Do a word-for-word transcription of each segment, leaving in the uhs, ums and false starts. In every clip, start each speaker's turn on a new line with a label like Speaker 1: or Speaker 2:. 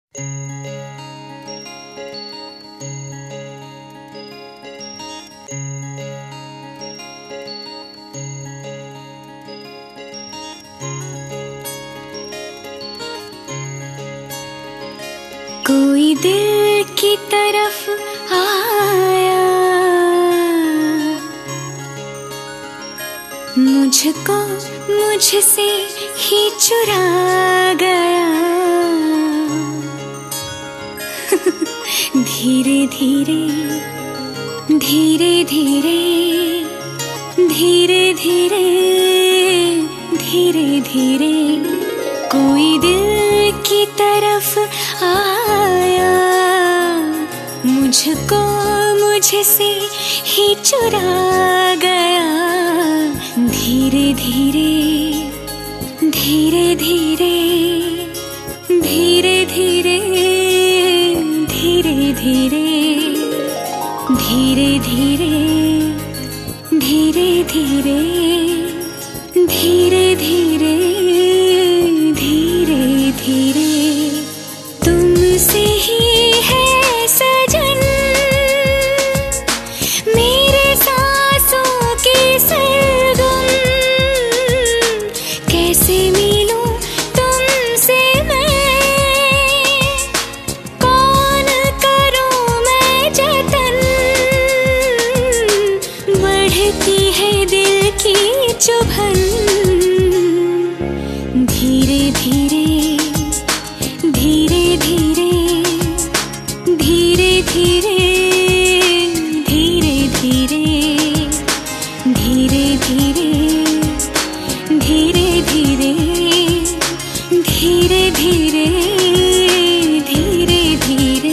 Speaker 1: कोई दिल की तरफ आया, मुझको मुझसे ही चुरा गया। धीरे धीरे धीरे धीरे धीरे धीरे धीरे धीरे कोई दिल की तरफ आया, मुझको मुझसे ही चुरा गया। धीरे धीरे धीरे धीरे धीरे धीरे धीरे धीरे धीरे धीरे धीरे धीरे धीरे धीरे धीरे धीरे तुमसे ही है सजन मेरे सांसों की सरगम। कैसे मिलूं तुमसे मैं, कौन करूं मैं जतन। बढ़ती है दिल की चुभन। धीरे धीरे धीरे धीरे धीरे धीरे धीरे धीरे धीरे धीरे धीरे धीरे धीरे धीरे धीरे धीरे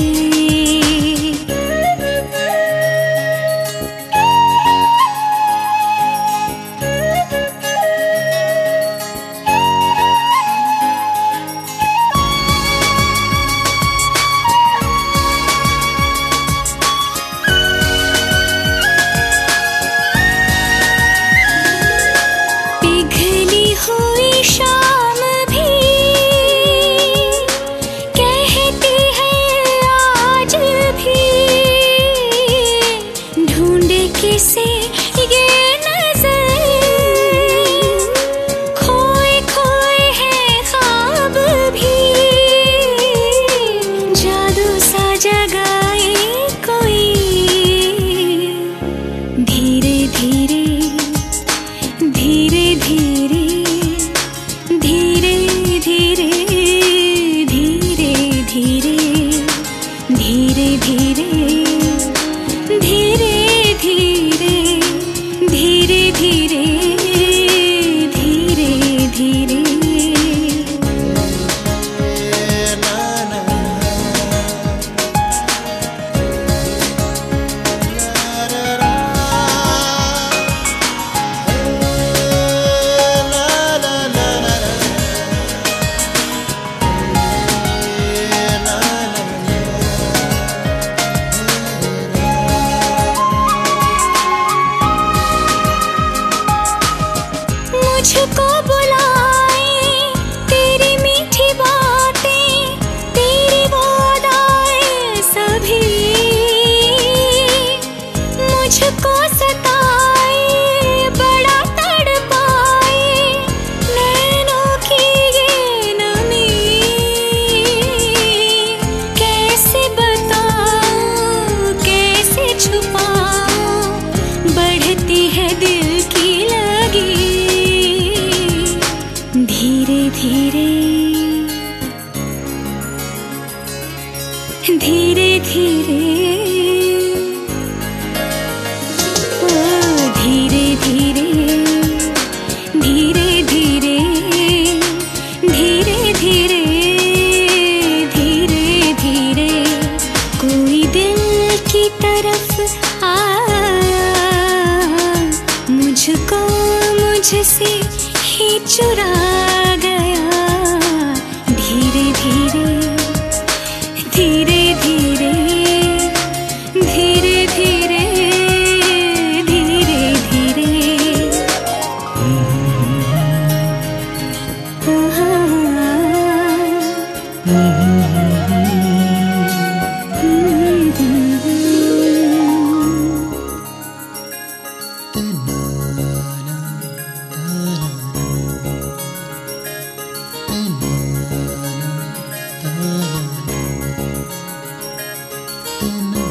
Speaker 1: शाम भी कहती है आज भी, ढूंढे किसे ये नजर। खोए खोए है ख्वाब भी, जादू सा जगाए कोई। धीरे धीरे धीरे धीरे धीरे धीरे धीरे धीरे धीरे धीरे धीरे धीरे धीरे धीरे धीरे धीरे मुझको बुलाए तेरी मीठी बातें, तेरी वादाएं सभी। मुझको सताए बड़ा तड़पाए नैनों की ये नमी। कैसे बताऊं कैसे छुपाऊं, बढ़ती है दिल की लगी। धीरे धीरे धीरे धीरे ओ धीरे धीरे धीरे धीरे धीरे धीरे धीरे धीरे कोई दिल की तरफ आया, मुझको मुझसे ही चुरा गया। धीरे धीरे धीरे धीरे धीरे धीरे धीरे धीरे हाँ, हाँ, हाँ। तना